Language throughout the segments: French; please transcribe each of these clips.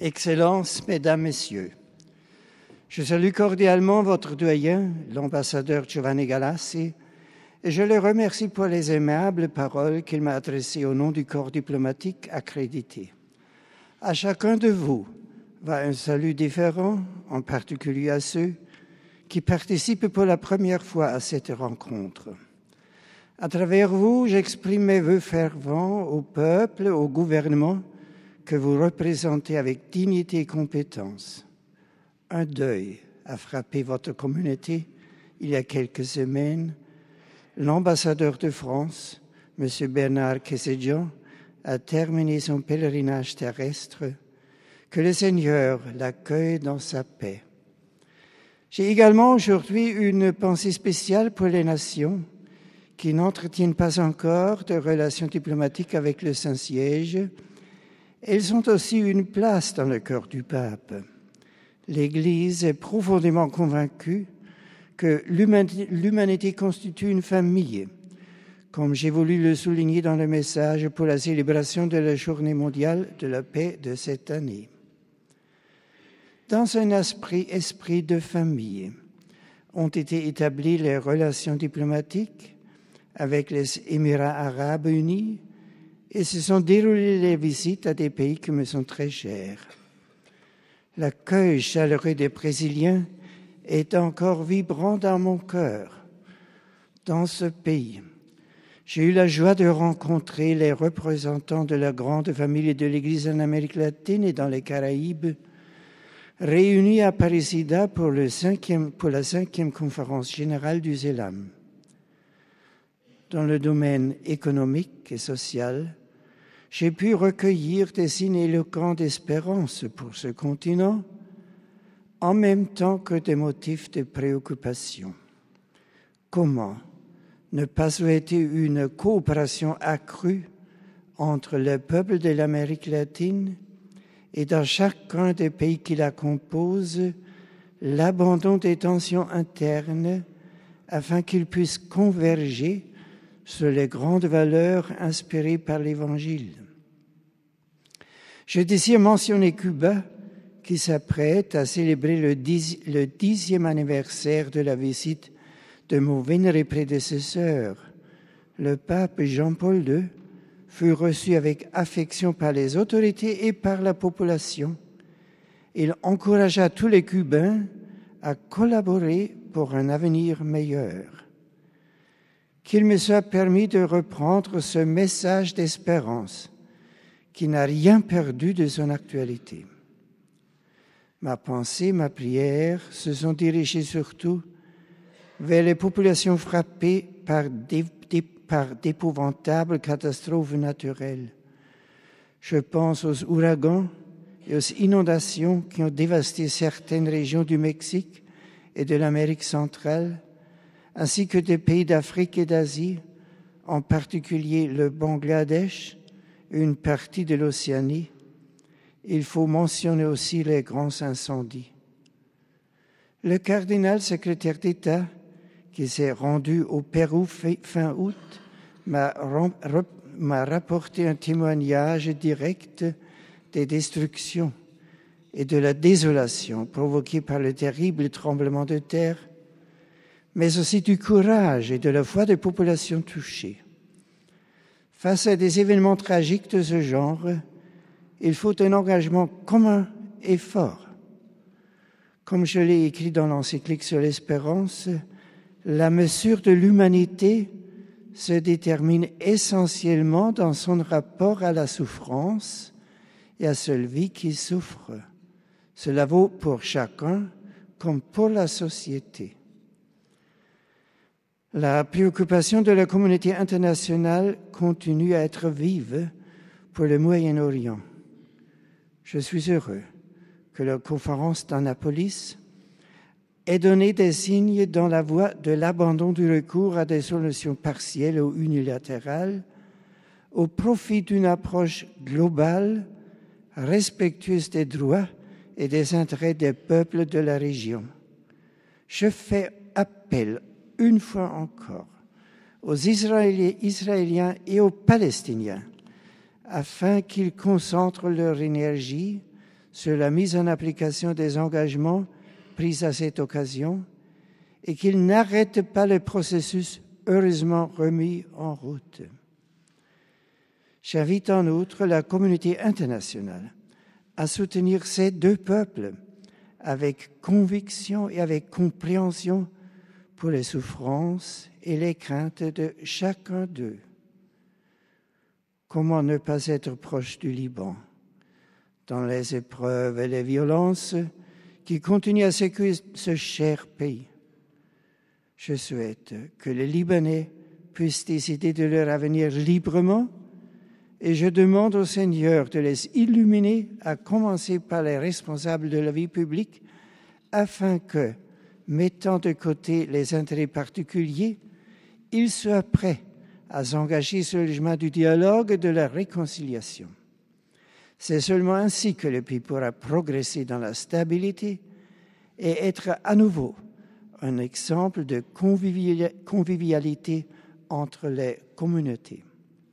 Excellences, Mesdames, Messieurs, je salue cordialement votre doyen, l'ambassadeur Giovanni Galassi, et je le remercie pour les aimables paroles qu'il m'a adressées au nom du corps diplomatique accrédité. À chacun de vous va un salut différent, en particulier à ceux qui participent pour la première fois à cette rencontre. À travers vous, j'exprime mes vœux fervents au peuple, au gouvernement que vous représentez avec dignité et compétence. Un deuil a frappé votre communauté il y a quelques semaines. L'ambassadeur de France, M. Bernard Kessedjian, a terminé son pèlerinage terrestre. Que le Seigneur l'accueille dans sa paix. J'ai également aujourd'hui une pensée spéciale pour les nations qui n'entretiennent pas encore de relations diplomatiques avec le Saint-Siège. Elles ont aussi une place dans le cœur du pape. L'Église est profondément convaincue que l'humanité constitue une famille, comme j'ai voulu le souligner dans le message pour la célébration de la Journée mondiale de la paix de cette année. Dans un esprit de famille, ont été établies les relations diplomatiques avec les Émirats arabes unis et se sont déroulées les visites à des pays qui me sont très chers. L'accueil chaleureux des Brésiliens est encore vibrant dans mon cœur. Dans ce pays, j'ai eu la joie de rencontrer les représentants de la grande famille de l'Église en Amérique latine et dans les Caraïbes, réunis à Aparecida pour la 5e conférence générale du ZELAM. Dans le domaine économique et social, j'ai pu recueillir des signes éloquents d'espérance pour ce continent, en même temps que des motifs de préoccupation. Comment ne pas souhaiter une coopération accrue entre le peuple de l'Amérique latine et dans chacun des pays qui la composent, l'abandon des tensions internes afin qu'ils puissent converger sur les grandes valeurs inspirées par l'Évangile. Je désire mentionner Cuba, qui s'apprête à célébrer le 10e anniversaire de la visite de mon vénéré prédécesseur. Le pape Jean-Paul II fut reçu avec affection par les autorités et par la population. Il encouragea tous les Cubains à collaborer pour un avenir meilleur. Qu'il me soit permis de reprendre ce message d'espérance qui n'a rien perdu de son actualité. Ma pensée, ma prière se sont dirigées surtout vers les populations frappées par d'épouvantables catastrophes naturelles. Je pense aux ouragans et aux inondations qui ont dévasté certaines régions du Mexique et de l'Amérique centrale, ainsi que des pays d'Afrique et d'Asie, en particulier le Bangladesh, une partie de l'Océanie. Il faut mentionner aussi les grands incendies. Le cardinal secrétaire d'État, qui s'est rendu au Pérou fin août, m'a rapporté un témoignage direct des destructions et de la désolation provoquées par le terrible tremblement de terre, mais aussi du courage et de la foi des populations touchées. Face à des événements tragiques de ce genre, il faut un engagement commun et fort. Comme je l'ai écrit dans l'encyclique sur l'espérance, la mesure de l'humanité se détermine essentiellement dans son rapport à la souffrance et à celui qui souffre. Cela vaut pour chacun comme pour la société. La préoccupation de la communauté internationale continue à être vive pour le Moyen-Orient. Je suis heureux que la conférence d'Annapolis ait donné des signes dans la voie de l'abandon du recours à des solutions partielles ou unilatérales au profit d'une approche globale, respectueuse des droits et des intérêts des peuples de la région. Je fais appel une fois encore aux Israéliens et aux Palestiniens afin qu'ils concentrent leur énergie sur la mise en application des engagements pris à cette occasion et qu'il n'arrête pas le processus heureusement remis en route. J'invite en outre la communauté internationale à soutenir ces deux peuples avec conviction et avec compréhension pour les souffrances et les craintes de chacun d'eux. Comment ne pas être proche du Liban dans les épreuves et les violences qui continuent à secouer ce cher pays? Je souhaite que les Libanais puissent décider de leur avenir librement et je demande au Seigneur de les illuminer, à commencer par les responsables de la vie publique, afin que, mettant de côté les intérêts particuliers, ils soient prêts à s'engager sur le chemin du dialogue et de la réconciliation. C'est seulement ainsi que le pays pourra progresser dans la stabilité et être à nouveau un exemple de convivialité entre les communautés.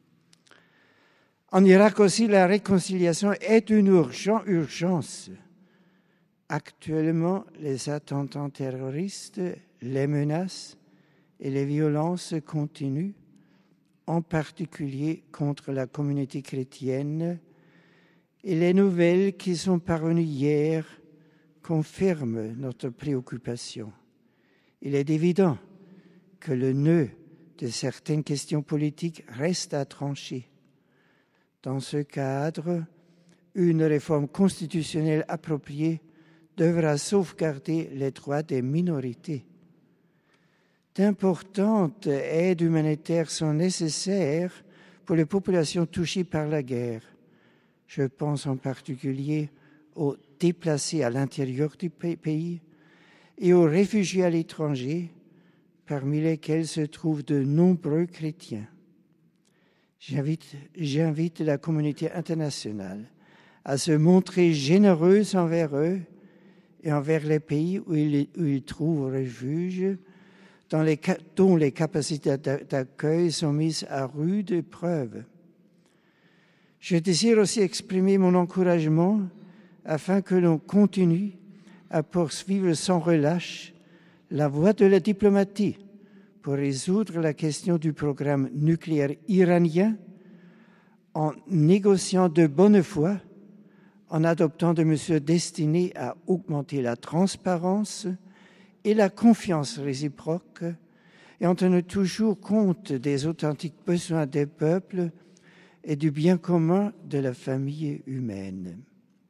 En Irak aussi, la réconciliation est une urgence. Actuellement, les attentats terroristes, les menaces et les violences continuent, en particulier contre la communauté chrétienne, et les nouvelles qui sont parvenues hier confirment notre préoccupation. Il est évident que le nœud de certaines questions politiques reste à trancher. Dans ce cadre, une réforme constitutionnelle appropriée devra sauvegarder les droits des minorités. D'importantes aides humanitaires sont nécessaires pour les populations touchées par la guerre. Je pense en particulier aux déplacés à l'intérieur du pays et aux réfugiés à l'étranger, parmi lesquels se trouvent de nombreux chrétiens. J'invite la communauté internationale à se montrer généreuse envers eux et envers les pays où ils trouvent refuge, dont les capacités d'accueil sont mises à rude épreuve. Je désire aussi exprimer mon encouragement afin que l'on continue à poursuivre sans relâche la voie de la diplomatie pour résoudre la question du programme nucléaire iranien en négociant de bonne foi, en adoptant des mesures destinées à augmenter la transparence et la confiance réciproque et en tenant toujours compte des authentiques besoins des peuples et du bien commun de la famille humaine.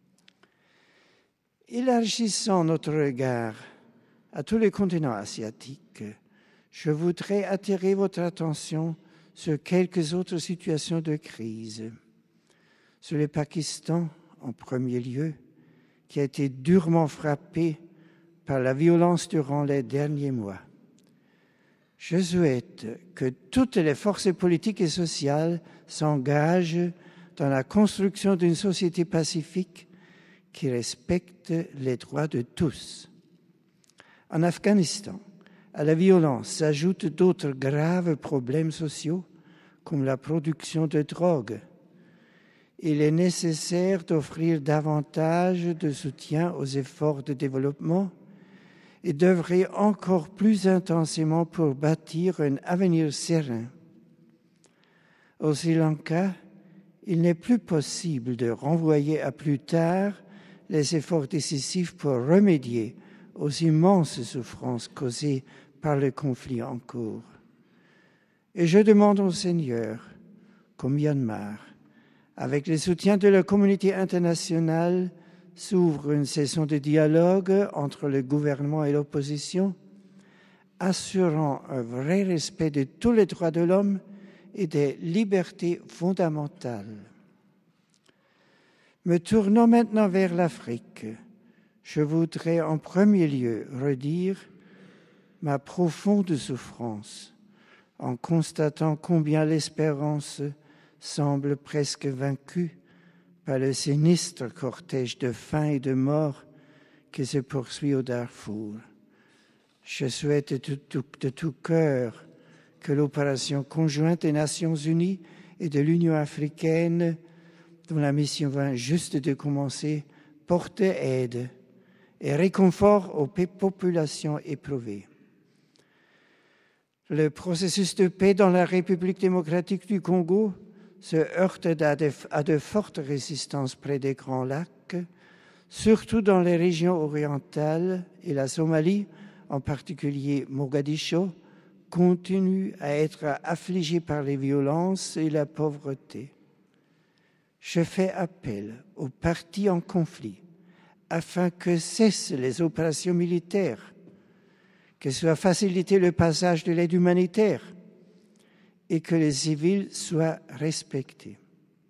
Élargissant notre regard à tous les continents asiatiques, je voudrais attirer votre attention sur quelques autres situations de crise. Sur le Pakistan, en premier lieu, qui a été durement frappé par la violence durant les derniers mois. Je souhaite que toutes les forces politiques et sociales s'engagent dans la construction d'une société pacifique qui respecte les droits de tous. En Afghanistan, à la violence s'ajoutent d'autres graves problèmes sociaux comme la production de drogue. Il est nécessaire d'offrir davantage de soutien aux efforts de développement et d'œuvrer encore plus intensément pour bâtir un avenir serein. Au Sri Lanka, il n'est plus possible de renvoyer à plus tard les efforts décisifs pour remédier aux immenses souffrances causées par le conflit en cours. Et je demande au Seigneur qu'au Myanmar, avec le soutien de la communauté internationale, s'ouvre une session de dialogue entre le gouvernement et l'opposition, assurant un vrai respect de tous les droits de l'homme et des libertés fondamentales. Me tournant maintenant vers l'Afrique, je voudrais en premier lieu redire ma profonde souffrance en constatant combien l'espérance semble presque vaincue par le sinistre cortège de faim et de mort qui se poursuit au Darfour. Je souhaite de tout cœur que l'opération conjointe des Nations Unies et de l'Union africaine, dont la mission vient juste de commencer, porter aide et réconfort aux populations éprouvées. Le processus de paix dans la République démocratique du Congo se heurte à de fortes résistances près des Grands Lacs, surtout dans les régions orientales, et la Somalie, en particulier Mogadiscio, continue à être affligée par les violences et la pauvreté. Je fais appel aux partis en conflit afin que cessent les opérations militaires, que soit facilité le passage de l'aide humanitaire et que les civils soient respectés.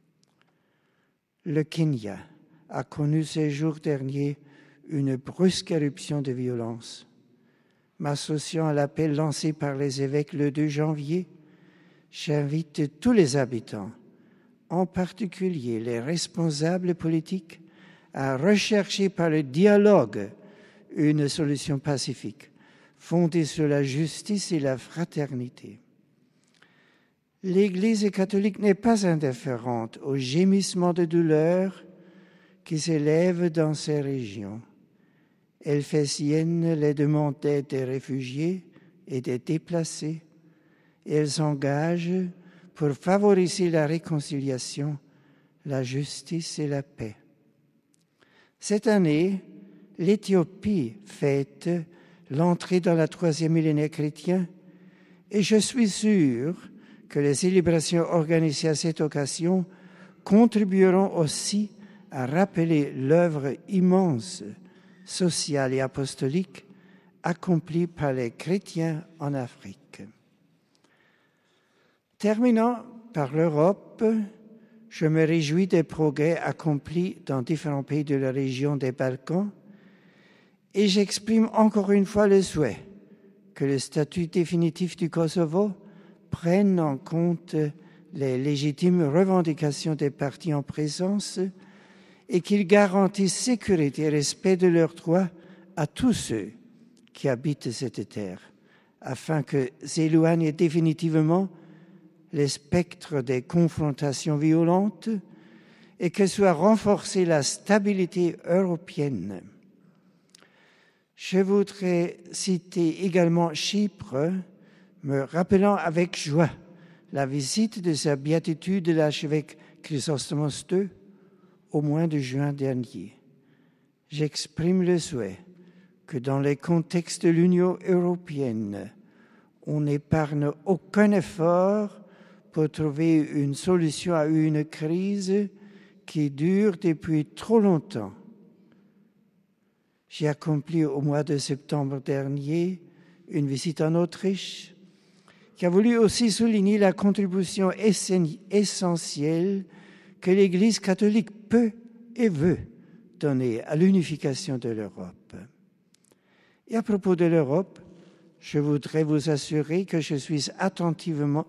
Le Kenya a connu ces jours derniers une brusque éruption de violence. M'associant à l'appel lancé par les évêques le 2 janvier, j'invite tous les habitants, en particulier les responsables politiques, à rechercher par le dialogue une solution pacifique, fondée sur la justice et la fraternité. L'Église catholique n'est pas indifférente aux gémissements de douleur qui s'élèvent dans ces régions. Elle fait sienne les demandes d'aide des réfugiés et des déplacés, et elle s'engage pour favoriser la réconciliation, la justice et la paix. Cette année, l'Éthiopie fête l'entrée dans la 3e millénaire chrétien, et je suis sûr que les célébrations organisées à cette occasion contribueront aussi à rappeler l'œuvre immense, sociale et apostolique accomplie par les chrétiens en Afrique. Terminant par l'Europe, je me réjouis des progrès accomplis dans différents pays de la région des Balkans et j'exprime encore une fois le souhait que le statut définitif du Kosovo prenne en compte les légitimes revendications des partis en présence et qu'il garantisse sécurité et respect de leurs droits à tous ceux qui habitent cette terre, afin que s'éloignent définitivement les spectres des confrontations violentes et que soit renforcée la stabilité européenne. Je voudrais citer également Chypre, me rappelant avec joie la visite de sa béatitude de l'archevêque Chrysostomos II au mois de juin dernier. J'exprime le souhait que dans les contextes de l'Union européenne, on n'épargne aucun effort pour trouver une solution à une crise qui dure depuis trop longtemps. J'ai accompli au mois de septembre dernier une visite en Autriche qui a voulu aussi souligner la contribution essentielle que l'Église catholique peut et veut donner à l'unification de l'Europe. Et à propos de l'Europe, je voudrais vous assurer que je suis attentivement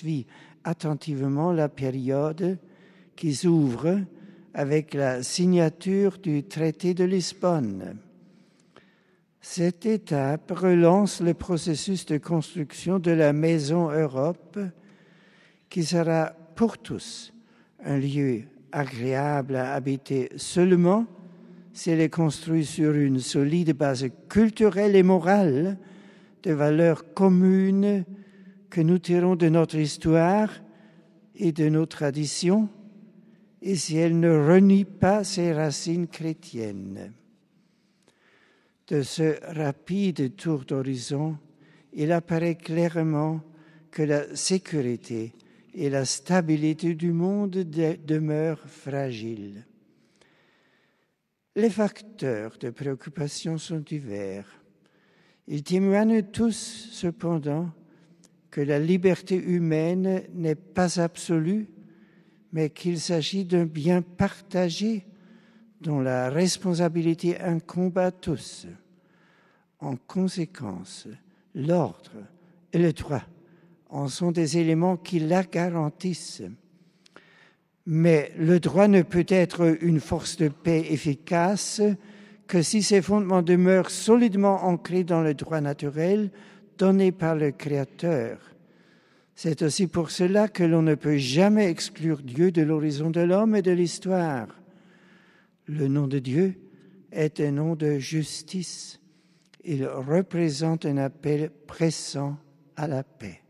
la période qui s'ouvre avec la signature du traité de Lisbonne. Cette étape relance le processus de construction de la Maison Europe qui sera pour tous un lieu agréable à habiter seulement si elle est construite sur une solide base culturelle et morale de valeurs communes que nous tirons de notre histoire et de nos traditions et si elle ne renie pas ses racines chrétiennes. De ce rapide tour d'horizon, il apparaît clairement que la sécurité et la stabilité du monde demeurent fragiles. Les facteurs de préoccupation sont divers. Ils témoignent tous, cependant, que la liberté humaine n'est pas absolue, mais qu'il s'agit d'un bien partagé dont la responsabilité incombe à tous. En conséquence, l'ordre et le droit en sont des éléments qui la garantissent. Mais le droit ne peut être une force de paix efficace que si ses fondements demeurent solidement ancrés dans le droit naturel donné par le Créateur. C'est aussi pour cela que l'on ne peut jamais exclure Dieu de l'horizon de l'homme et de l'histoire. Le nom de Dieu est un nom de justice. Il représente un appel pressant à la paix.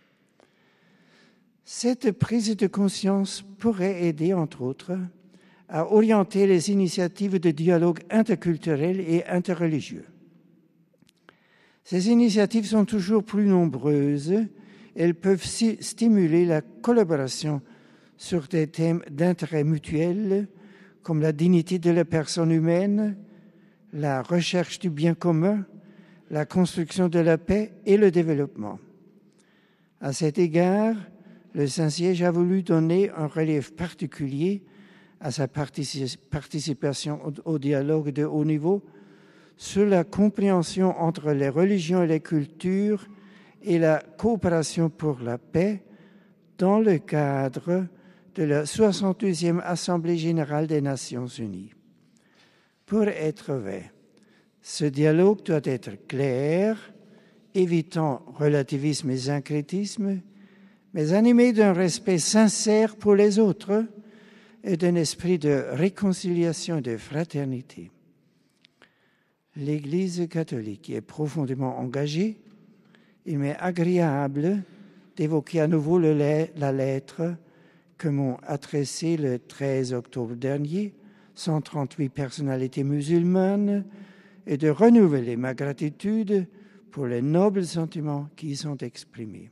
Cette prise de conscience pourrait aider, entre autres, à orienter les initiatives de dialogue interculturel et interreligieux. Ces initiatives sont toujours plus nombreuses. Elles peuvent stimuler la collaboration sur des thèmes d'intérêt mutuel, comme la dignité de la personne humaine, la recherche du bien commun, la construction de la paix et le développement. À cet égard, le Saint-Siège a voulu donner un relief particulier à sa participation au dialogue de haut niveau sur la compréhension entre les religions et les cultures et la coopération pour la paix dans le cadre de la 62e Assemblée générale des Nations unies. Pour être vrai, ce dialogue doit être clair, évitant relativisme et syncrétisme, mais animé d'un respect sincère pour les autres et d'un esprit de réconciliation et de fraternité. L'Église catholique est profondément engagée. Il m'est agréable d'évoquer à nouveau la lettre que m'ont adressée le 13 octobre dernier 138 personnalités musulmanes et de renouveler ma gratitude pour les nobles sentiments qui y sont exprimés.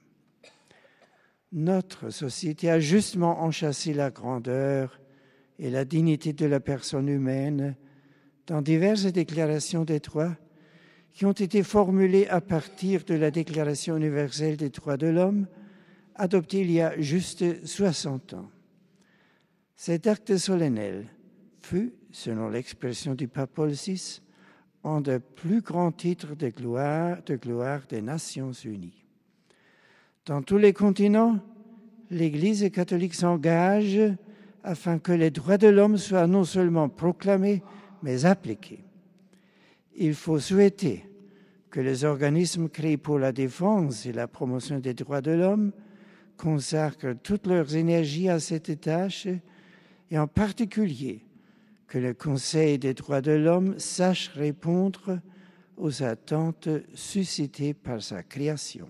Notre société a justement enchâssé la grandeur et la dignité de la personne humaine dans diverses déclarations des droits qui ont été formulées à partir de la Déclaration universelle des droits de l'homme, adoptée il y a juste 60 ans. Cet acte solennel fut, selon l'expression du pape Paul VI, un des plus grands titres de gloire des Nations unies. Dans tous les continents, l'Église catholique s'engage afin que les droits de l'homme soient non seulement proclamés, mais appliqués. Il faut souhaiter que les organismes créés pour la défense et la promotion des droits de l'homme consacrent toutes leurs énergies à cette tâche et en particulier que le Conseil des droits de l'homme sache répondre aux attentes suscitées par sa création.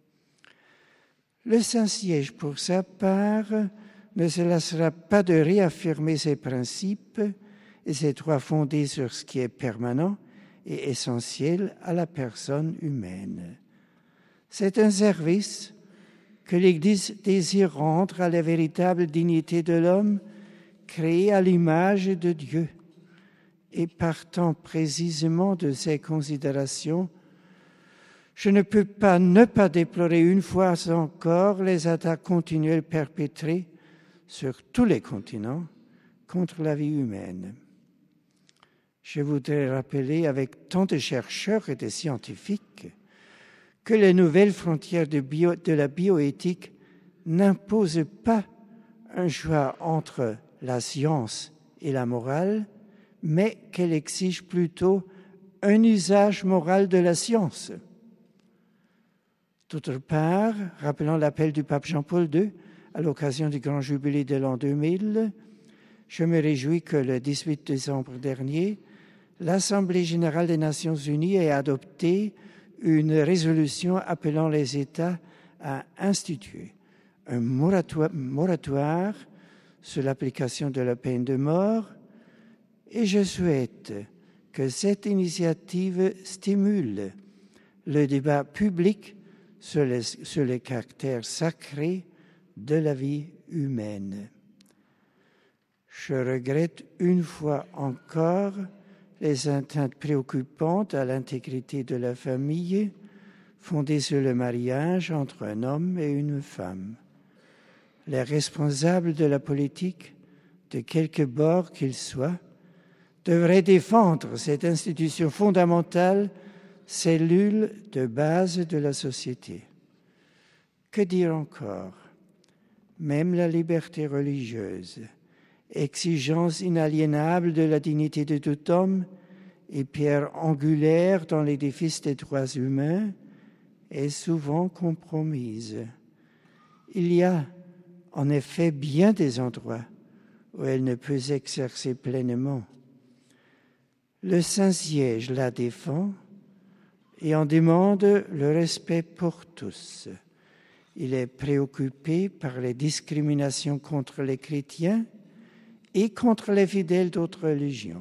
Le Saint-Siège, pour sa part, ne se lassera pas de réaffirmer ses principes et ses droits fondés sur ce qui est permanent et essentiel à la personne humaine. C'est un service que l'Église désire rendre à la véritable dignité de l'homme, créé à l'image de Dieu. Et partant précisément de ces considérations, je ne peux pas ne pas déplorer une fois encore les attaques continuelles perpétrées sur tous les continents contre la vie humaine. Je voudrais rappeler avec tant de chercheurs et de scientifiques que les nouvelles frontières de la bioéthique n'imposent pas un choix entre la science et la morale, mais qu'elle exige plutôt un usage moral de la science. D'autre part, rappelant l'appel du pape Jean-Paul II à l'occasion du grand jubilé de l'an 2000, je me réjouis que le 18 décembre dernier, l'Assemblée générale des Nations unies ait adopté une résolution appelant les États à instituer un moratoire sur l'application de la peine de mort, et je souhaite que cette initiative stimule le débat public sur le caractère sacré de la vie humaine. Je regrette une fois encore les atteintes préoccupantes à l'intégrité de la famille fondées sur le mariage entre un homme et une femme. Les responsables de la politique, de quelque bord qu'ils soient, devraient défendre cette institution fondamentale, cellule de base de la société. Que dire encore? Même la liberté religieuse, exigence inaliénable de la dignité de tout homme et pierre angulaire dans l'édifice des droits humains, est souvent compromise. Il y a en effet bien des endroits où elle ne peut s'exercer pleinement. Le Saint-Siège la défend et en demande le respect pour tous. Il est préoccupé par les discriminations contre les chrétiens et contre les fidèles d'autres religions.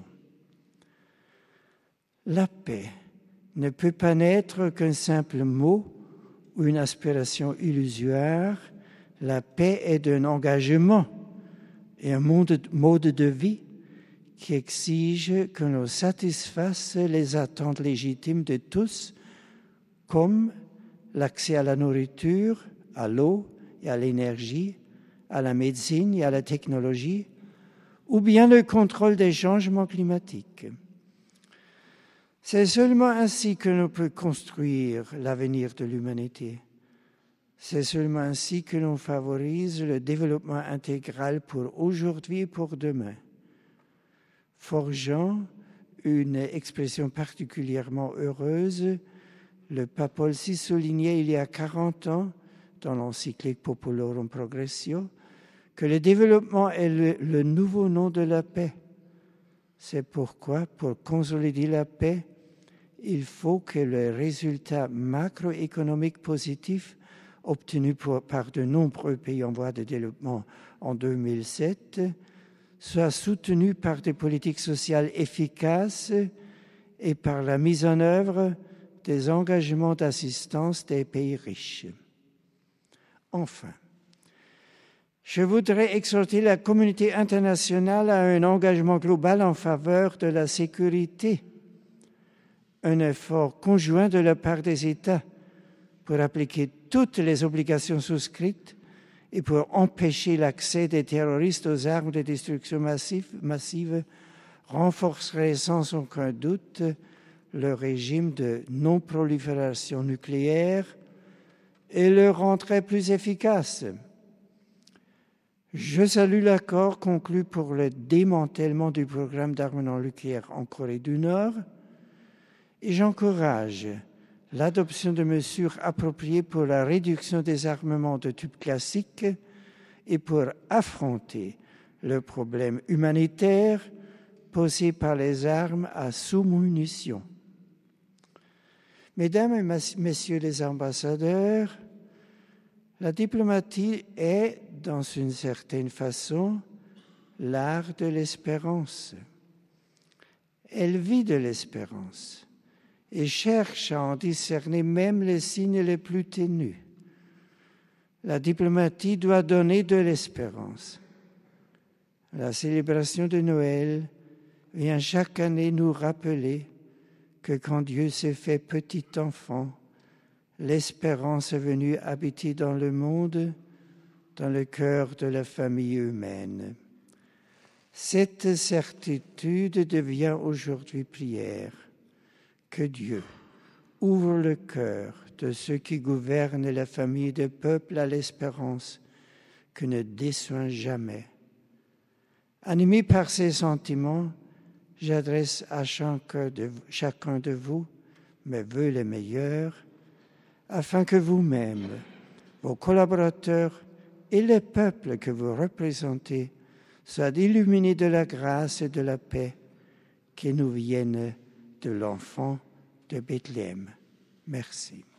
La paix ne peut pas n'être qu'un simple mot ou une aspiration illusoire. La paix est un engagement et un mode de vie qui exige que l'on satisfasse les attentes légitimes de tous, comme l'accès à la nourriture, à l'eau et à l'énergie, à la médecine et à la technologie, ou bien le contrôle des changements climatiques. C'est seulement ainsi que l'on peut construire l'avenir de l'humanité. C'est seulement ainsi que l'on favorise le développement intégral pour aujourd'hui et pour demain. Forgeant une expression particulièrement heureuse, le pape Paul VI soulignait il y a 40 ans, dans l'encyclique Populorum Progressio, que le développement est le nouveau nom de la paix. C'est pourquoi, pour consolider la paix, il faut que les résultats macroéconomiques positifs obtenus par de nombreux pays en voie de développement en 2007 soient soutenus par des politiques sociales efficaces et par la mise en œuvre des engagements d'assistance des pays riches. Enfin, je voudrais exhorter la communauté internationale à un engagement global en faveur de la sécurité, un effort conjoint de la part des États pour appliquer toutes les obligations souscrites et pour empêcher l'accès des terroristes aux armes de destruction massive renforcerait sans aucun doute le régime de non-prolifération nucléaire et le rendrait plus efficace. Je salue l'accord conclu pour le démantèlement du programme d'armement nucléaire en Corée du Nord et j'encourage l'adoption de mesures appropriées pour la réduction des armements de type classique et pour affronter le problème humanitaire posé par les armes à sous-munitions. Mesdames et messieurs les ambassadeurs, la diplomatie est, dans une certaine façon, l'art de l'espérance. Elle vit de l'espérance et cherche à en discerner même les signes les plus ténus. La diplomatie doit donner de l'espérance. La célébration de Noël vient chaque année nous rappeler que quand Dieu s'est fait petit enfant, l'espérance est venue habiter dans le monde, dans le cœur de la famille humaine. Cette certitude devient aujourd'hui prière. Que Dieu ouvre le cœur de ceux qui gouvernent la famille des peuples à l'espérance que ne déçoit jamais. Animé par ces sentiments, j'adresse à chacun de vous mes vœux les meilleurs, afin que vous-même, vos collaborateurs et les peuples que vous représentez soient illuminés de la grâce et de la paix qui nous viennent de l'enfant de Bethléem. Merci.